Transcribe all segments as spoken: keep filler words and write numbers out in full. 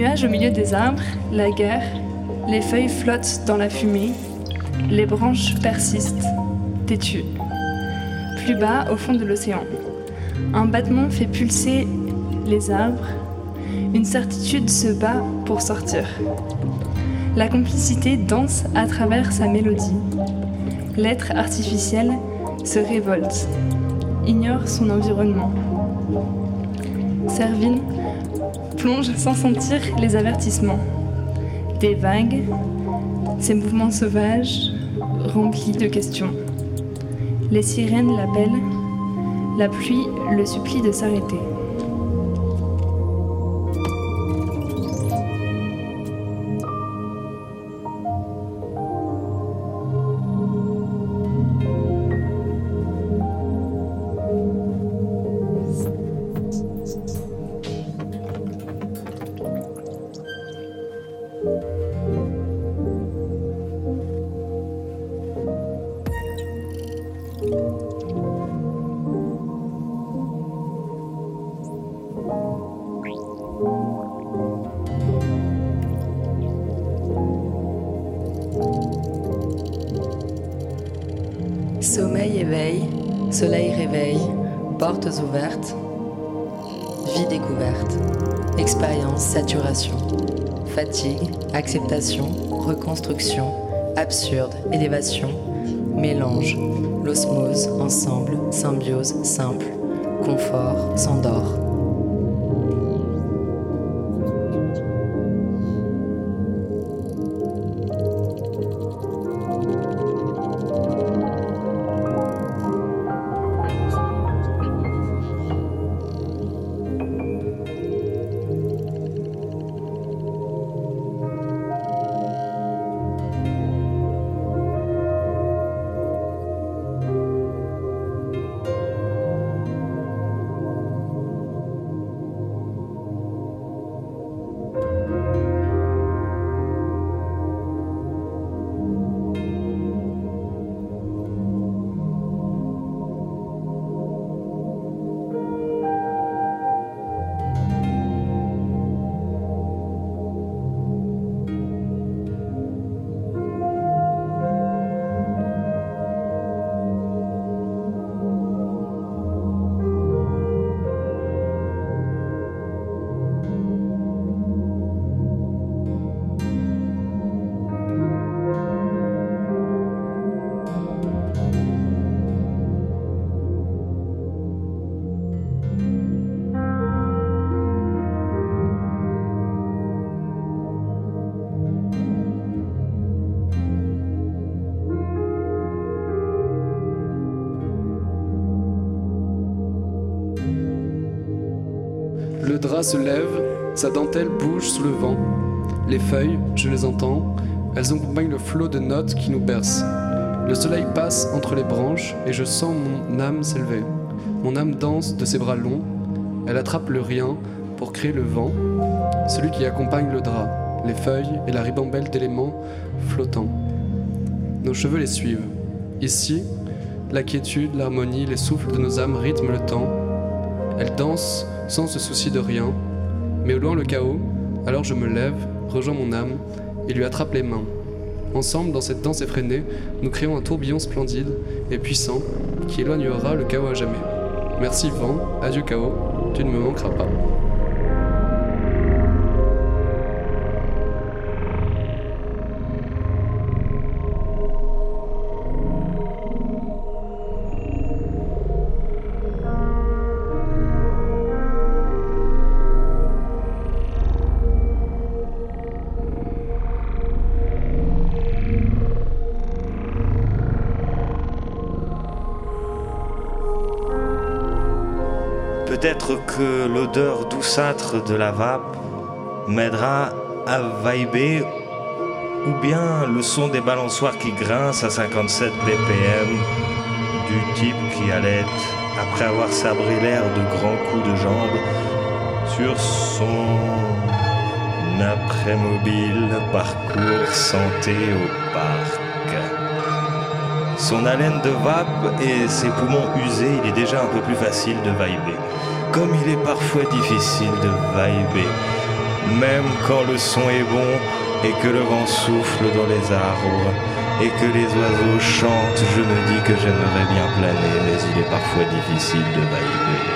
nage au milieu des arbres, la guerre, les feuilles flottent dans la fumée, les branches persistent, têtues. Plus bas, au fond de l'océan, un battement fait pulser les arbres, une certitude se bat pour sortir. La complicité danse à travers sa mélodie. L'être artificiel se révolte, ignore son environnement. Servine plonge sans sentir les avertissements. Des vagues, ses mouvements sauvages, remplis de questions. Les sirènes l'appellent, la pluie le supplie de s'arrêter. Sommeil éveil, soleil réveil, portes ouvertes, vie découverte, expérience, saturation, fatigue, acceptation, reconstruction, absurde, élévation, mélange, l'osmose, ensemble, symbiose, simple, confort, s'endort. Le drap se lève, sa dentelle bouge sous le vent. Les feuilles, je les entends, elles accompagnent le flot de notes qui nous berce. Le soleil passe entre les branches et je sens mon âme s'élever. Mon âme danse de ses bras longs, elle attrape le rien pour créer le vent, celui qui accompagne le drap, les feuilles et la ribambelle d'éléments flottants. Nos cheveux les suivent. Ici, la quiétude, l'harmonie, les souffles de nos âmes rythment le temps. Elles dansent sans se soucier de rien, mais au loin le chaos, alors je me lève, rejoins mon âme et lui attrape les mains. Ensemble, dans cette danse effrénée, nous créons un tourbillon splendide et puissant qui éloignera le chaos à jamais. Merci vent, adieu chaos, tu ne me manqueras pas. Peut-être que l'odeur douceâtre de la vape m'aidera à vibrer, ou bien le son des balançoires qui grincent à cinquante-sept B P M du type qui allait, après avoir sabré l'air de grands coups de jambe, sur son après-mobile parcours santé au parc. Son haleine de vape et ses poumons usés, il est déjà un peu plus facile de vibrer. Comme il est parfois difficile de vibrer même quand le son est bon et que le vent souffle dans les arbres et que les oiseaux chantent, je me dis que j'aimerais bien planer, mais il est parfois difficile de vibrer.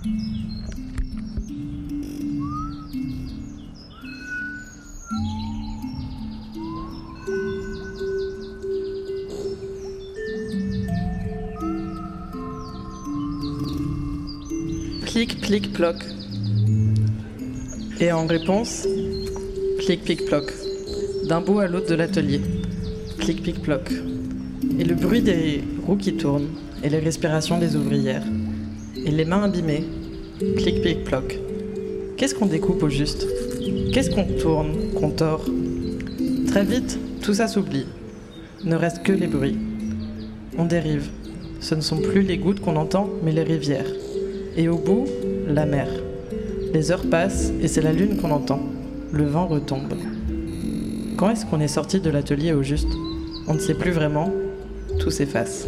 Clic, plic, ploc. Et en réponse, clic, plic, ploc. D'un bout à l'autre de l'atelier. Clic, plic, ploc. Et le bruit des roues qui tournent, et les respirations des ouvrières. Et les mains abîmées. Clic, plic, ploc. Qu'est-ce qu'on découpe au juste ? Qu'est-ce qu'on tourne, qu'on tord ? Très vite, tout ça s'oublie. Ne reste que les bruits. On dérive. Ce ne sont plus les gouttes qu'on entend, mais les rivières. Et au bout, la mer. Les heures passent et c'est la lune qu'on entend. Le vent retombe. Quand est-ce qu'on est sorti de l'atelier au juste ? On ne sait plus vraiment. Tout s'efface.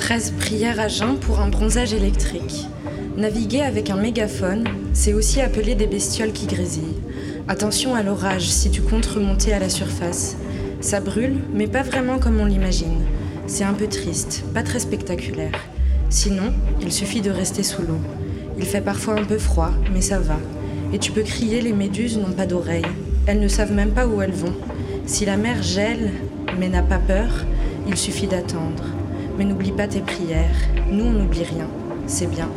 treize prières à jeun pour un bronzage électrique. Naviguer avec un mégaphone, c'est aussi appeler des bestioles qui grésillent. Attention à l'orage si tu comptes remonter à la surface. Ça brûle, mais pas vraiment comme on l'imagine. C'est un peu triste, pas très spectaculaire. Sinon, il suffit de rester sous l'eau. Il fait parfois un peu froid, mais ça va. Et tu peux crier, les méduses n'ont pas d'oreilles. Elles ne savent même pas où elles vont. Si la mer gèle, mais n'a pas peur, il suffit d'attendre. Mais n'oublie pas tes prières. Nous, on n'oublie rien. C'est bien.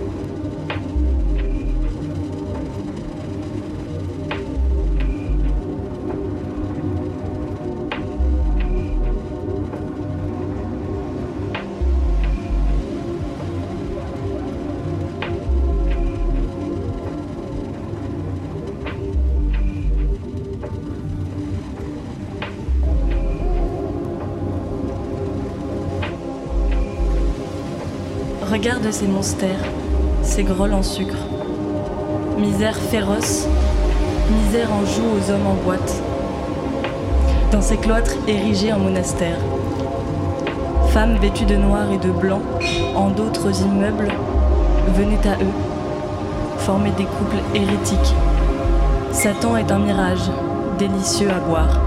Regarde ces monstères, ces grolles en sucre. Misère féroce, misère en joue aux hommes en boîte. Dans ces cloîtres érigés en monastères. Femmes vêtues de noir et de blanc, en d'autres immeubles, venaient à eux, former des couples hérétiques. Satan est un mirage, délicieux à boire.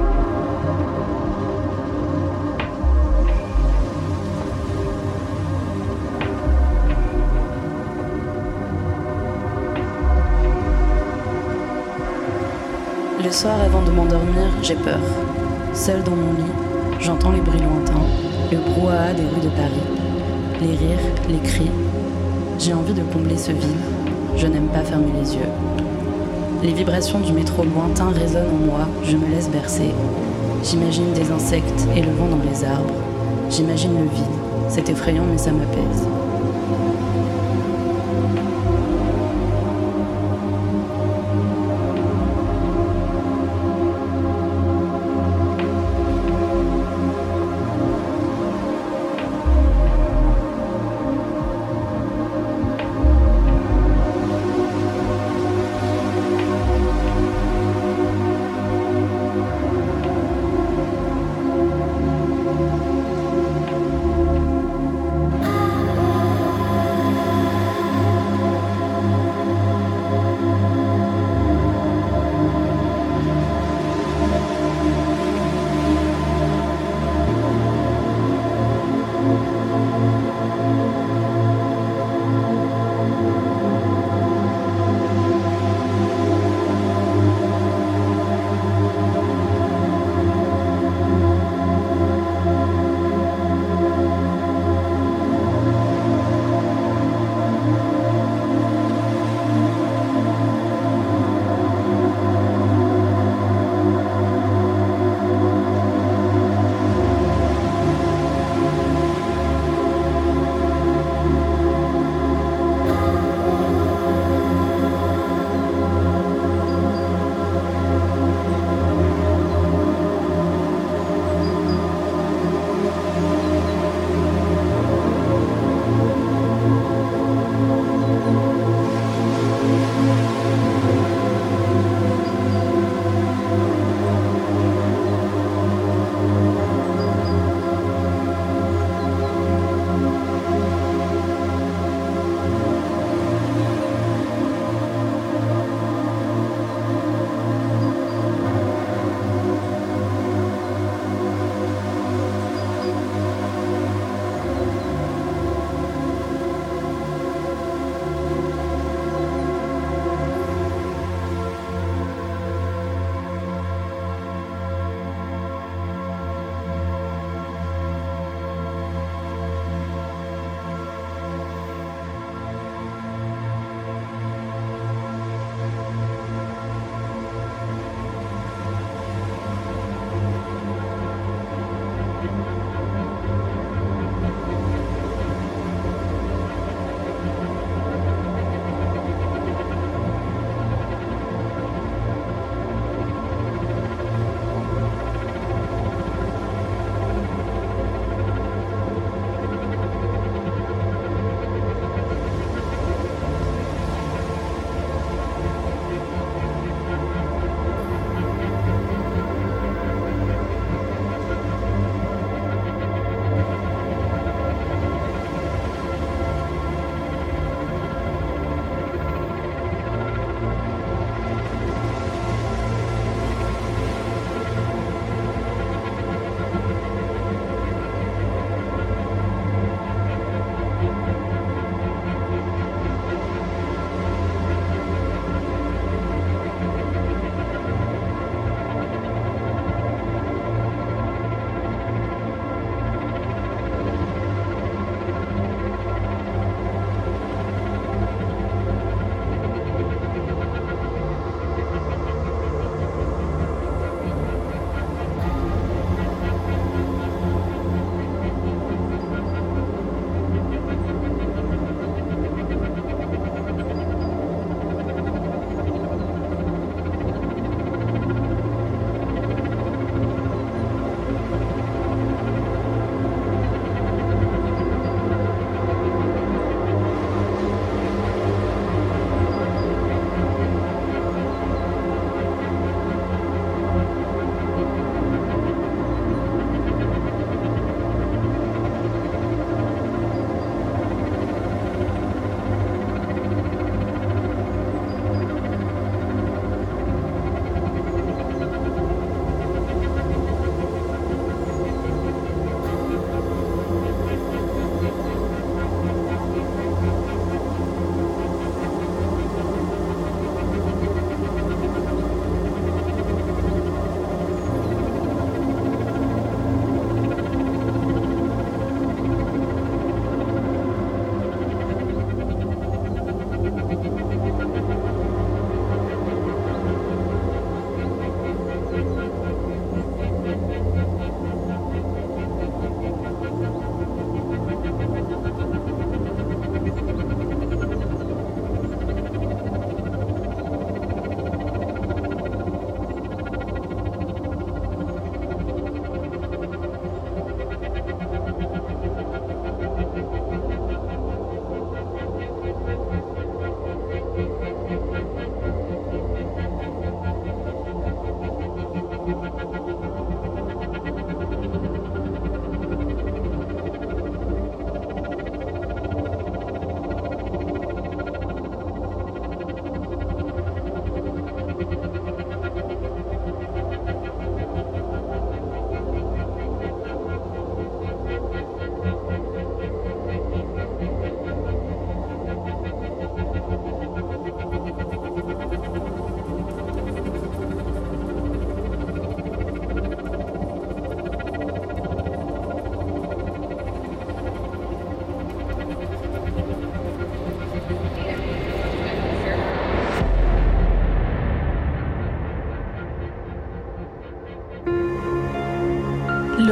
Le soir, avant de m'endormir, j'ai peur. Seule dans mon lit, j'entends les bruits lointains, le brouhaha des rues de Paris, les rires, les cris. J'ai envie de combler ce vide. Je n'aime pas fermer les yeux. Les vibrations du métro lointain résonnent en moi. Je me laisse bercer. J'imagine des insectes et le vent dans les arbres. J'imagine le vide. C'est effrayant, mais ça m'apaise.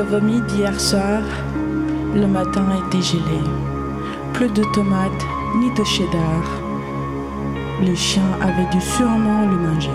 vomi d'hier soir, le matin était gelé. Plus de tomates ni de cheddar. Les chiens avaient dû sûrement le manger.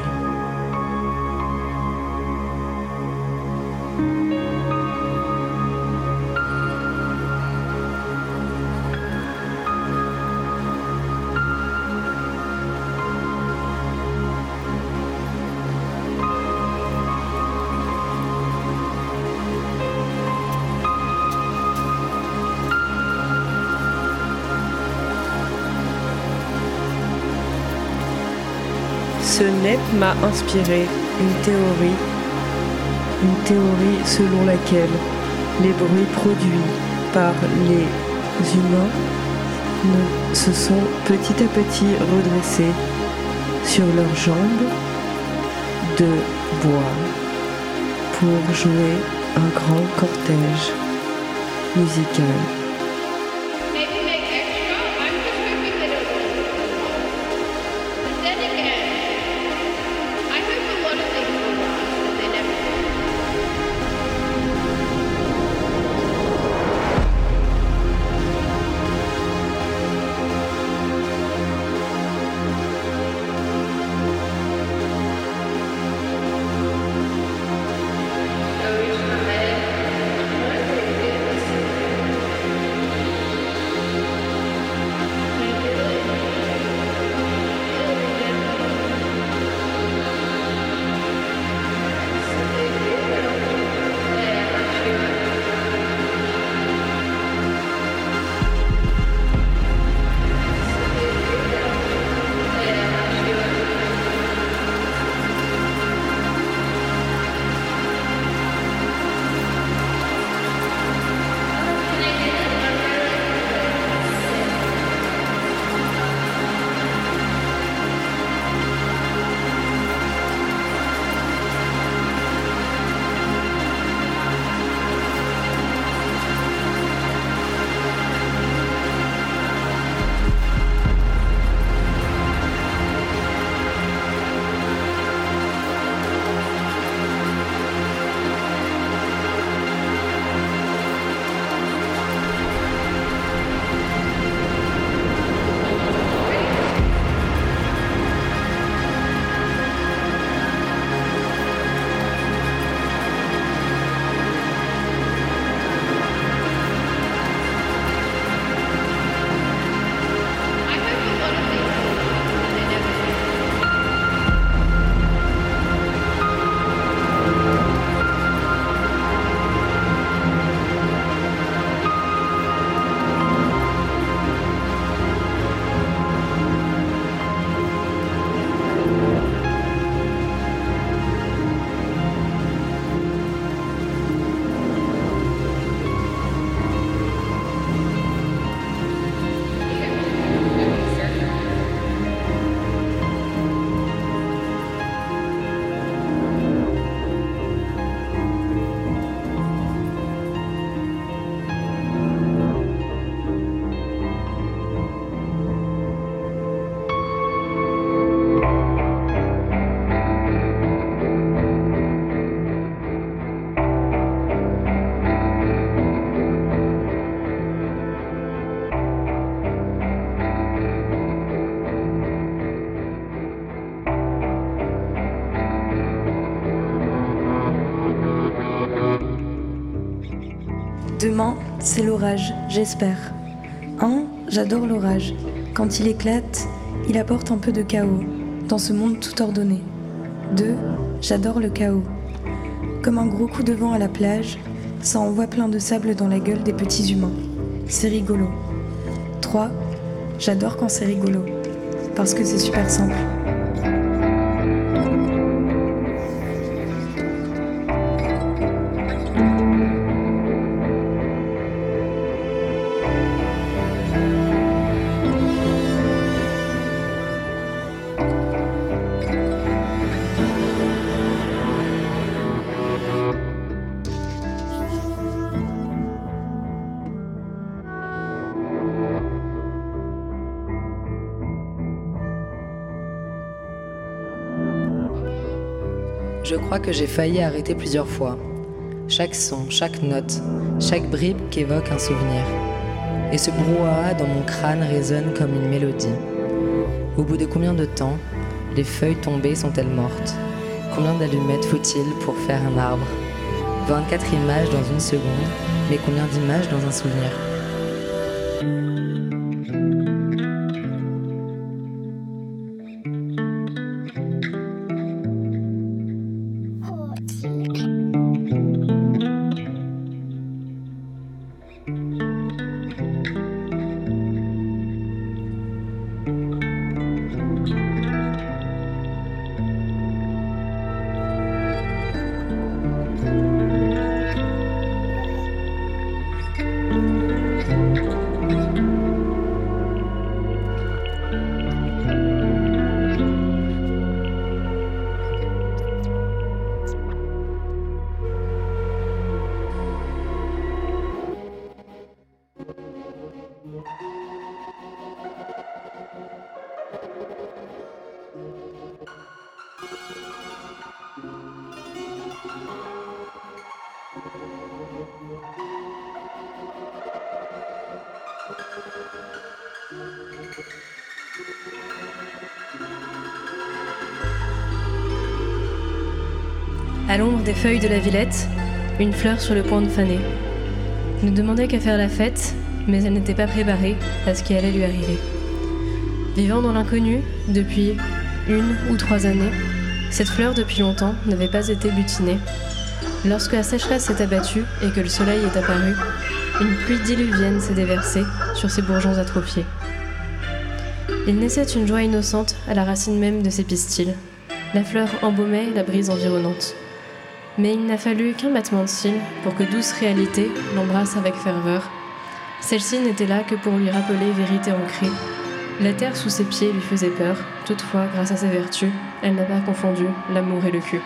Ce net m'a inspiré une théorie, une théorie selon laquelle les bruits produits par les humains ne, se sont petit à petit redressés sur leurs jambes de bois pour jouer un grand cortège musical. Demain, c'est l'orage, j'espère. Un, j'adore l'orage. Quand il éclate, il apporte un peu de chaos dans ce monde tout ordonné. Deux, j'adore le chaos. Comme un gros coup de vent à la plage, ça envoie plein de sable dans la gueule des petits humains. C'est rigolo. Trois, j'adore quand c'est rigolo. Parce que c'est super simple. Je crois que j'ai failli arrêter plusieurs fois. chaque son, chaque note, chaque bribe qu'évoque un souvenir. Et ce brouhaha dans mon crâne résonne comme une mélodie. Au bout de combien de temps les feuilles tombées sont-elles mortes? Combien d'allumettes faut-il pour faire un arbre? vingt-quatre images dans une seconde, mais combien d'images dans un souvenir? À l'ombre des feuilles de la Villette, une fleur sur le point de faner. Ne demandait qu'à faire la fête, mais elle n'était pas préparée à ce qui allait lui arriver. Vivant dans l'inconnu depuis une ou trois années, cette fleur depuis longtemps n'avait pas été butinée. Lorsque la sécheresse s'est abattue et que le soleil est apparu, une pluie diluvienne s'est déversée sur ses bourgeons atrophiés. Il naissait une joie innocente à la racine même de ses pistils. La fleur embaumait la brise environnante. Mais il n'a fallu qu'un battement de cils pour que douce réalité l'embrasse avec ferveur. Celle-ci n'était là que pour lui rappeler vérité ancrée. La terre sous ses pieds lui faisait peur, toutefois, grâce à ses vertus, elle n'a pas confondu l'amour et le cul.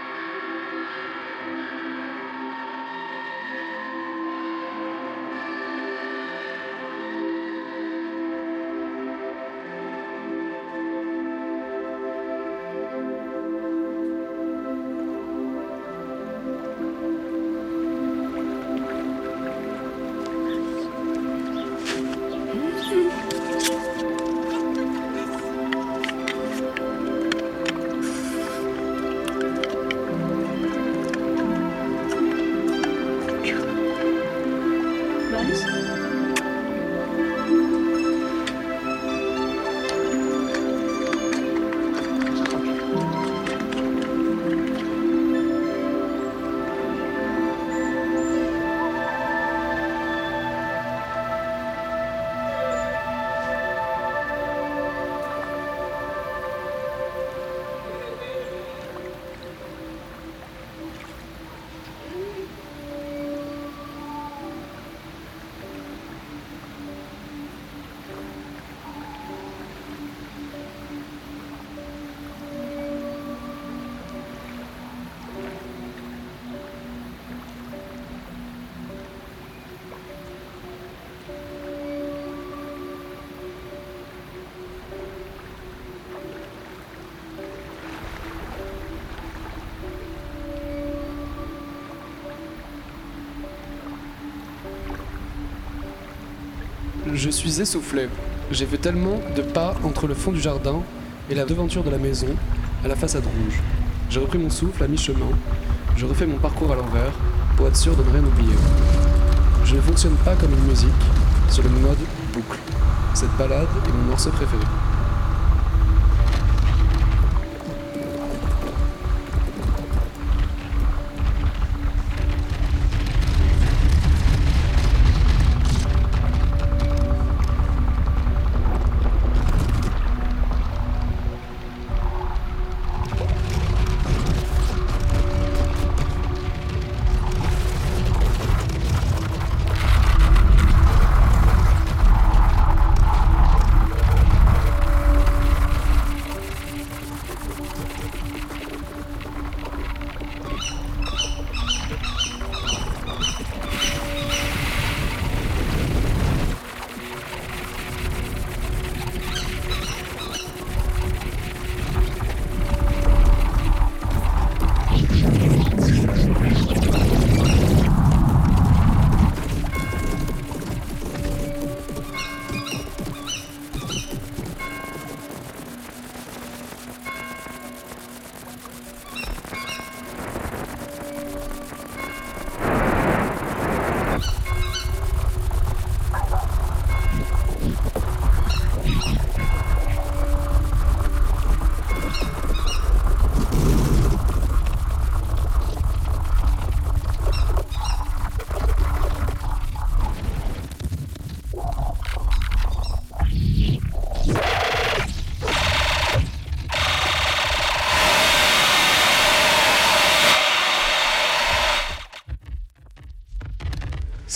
Je suis essoufflé. J'ai fait tellement de pas entre le fond du jardin et la devanture de la maison, à la façade rouge. J'ai repris mon souffle à mi-chemin. Je refais mon parcours à l'envers pour être sûr de ne rien oublier. Je ne fonctionne pas comme une musique, sur le mode boucle. Cette balade est mon morceau préféré.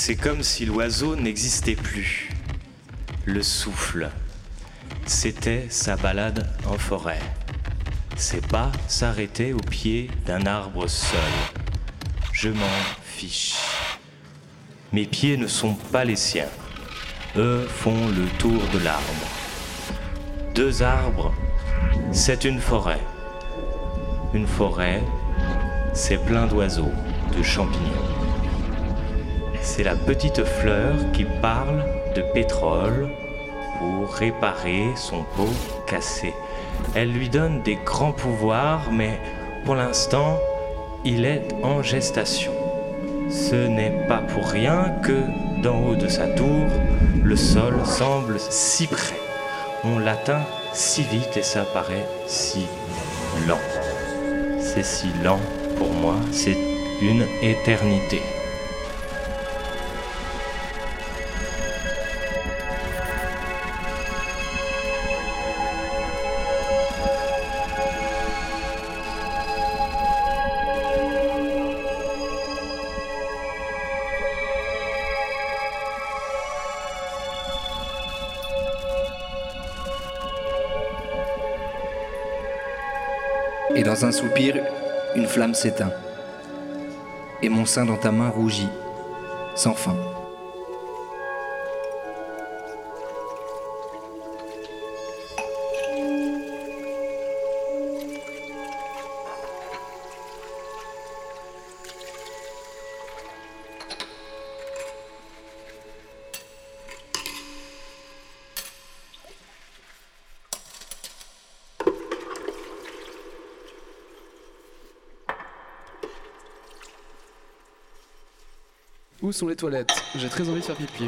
C'est comme si l'oiseau n'existait plus. Le souffle, c'était sa balade en forêt. Ses pas s'arrêtaient au pied d'un arbre seul. Je m'en fiche. Mes pieds ne sont pas les siens. Eux font le tour de l'arbre. Deux arbres, c'est une forêt. Une forêt, c'est plein d'oiseaux, de champignons. C'est la petite fleur qui parle de pétrole pour réparer son pot cassé. Elle lui donne des grands pouvoirs, mais pour l'instant, il est en gestation. Ce n'est pas pour rien que, d'en haut de sa tour, le sol semble si près. On l'atteint si vite et ça paraît si lent. C'est si lent pour moi, c'est une éternité. Et dans un soupir, une flamme s'éteint. Et mon sein dans ta main rougit, sans fin. Où sont les toilettes? J'ai très envie de faire pipi.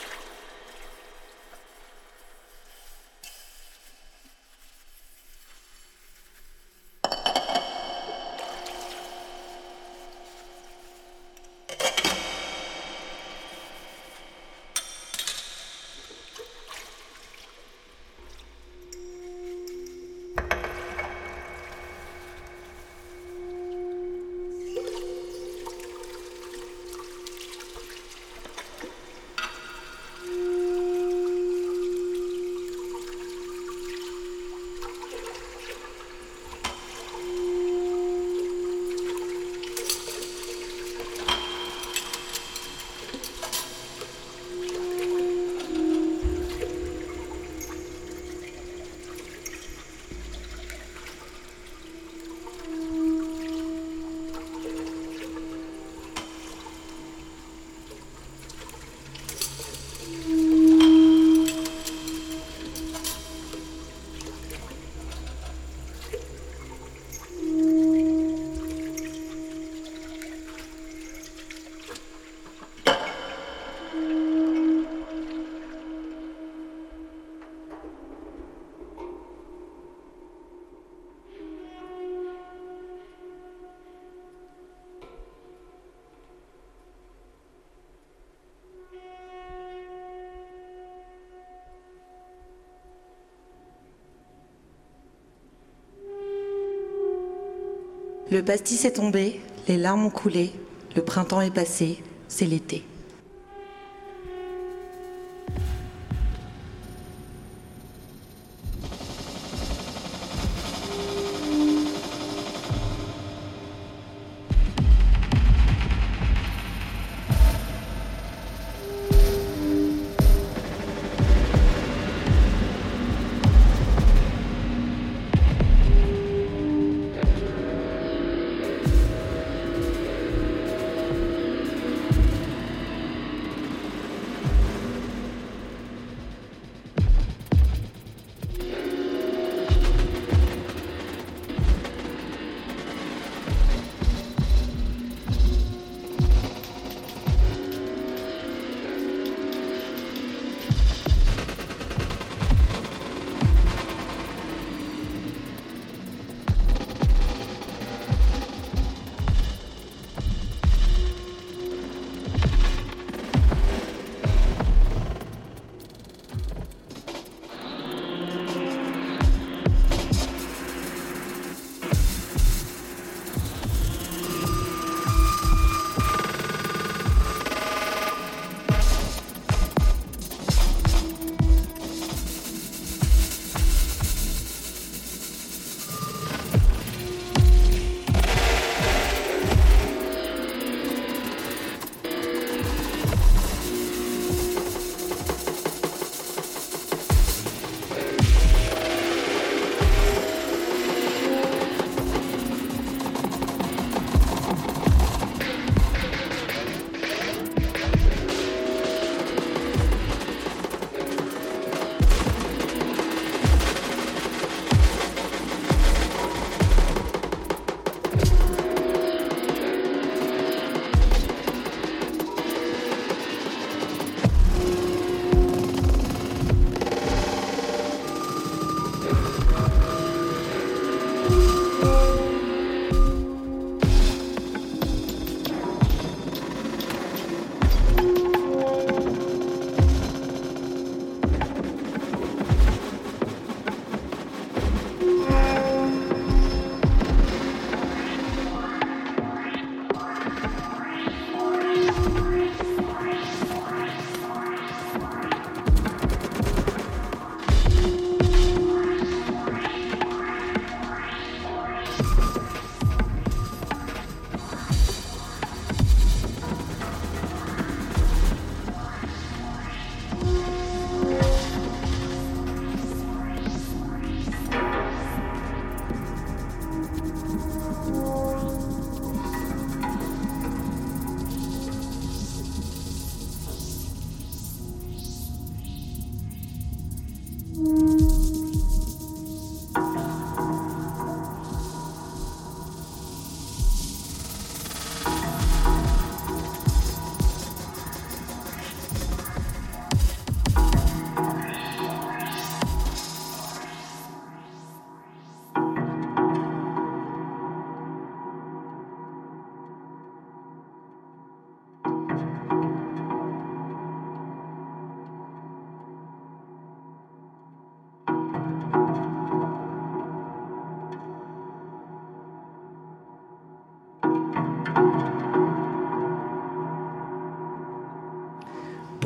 Le pastis est tombé, les larmes ont coulé, le printemps est passé, c'est l'été.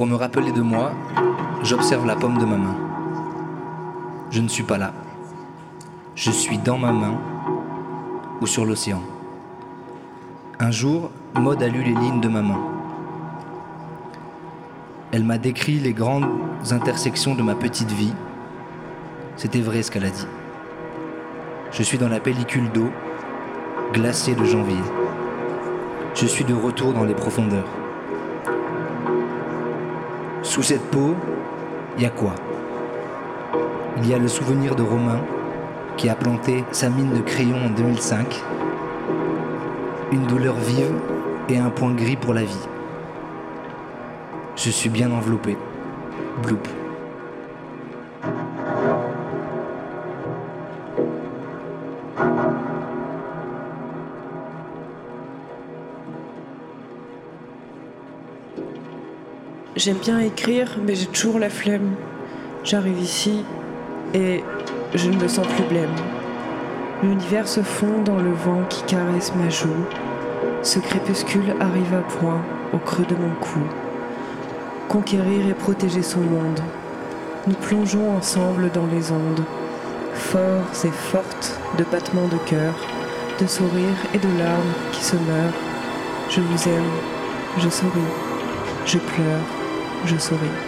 Pour me rappeler de moi, j'observe la paume de ma main. Je ne suis pas là. Je suis dans ma main ou sur l'océan. Un jour, Maud a lu les lignes de ma main. Elle m'a décrit les grandes intersections de ma petite vie. C'était vrai ce qu'elle a dit. Je suis dans la pellicule d'eau, glacée de janvier. Je suis de retour dans les profondeurs. Sous cette peau, il y a quoi? Il y a le souvenir de Romain qui a planté sa mine de crayon en deux mille cinq, une douleur vive et un point gris pour la vie. Je suis bien enveloppé. Bloop. J'aime bien écrire, mais j'ai toujours la flemme. J'arrive ici et je ne me sens plus blême. L'univers se fond dans le vent qui caresse ma joue. Ce crépuscule arrive à point au creux de mon cou. Conquérir et protéger son monde. Nous plongeons ensemble dans les ondes, forts et fortes de battements de cœur, de sourires et de larmes qui se meurent. Je vous aime, je souris, je pleure, je souris.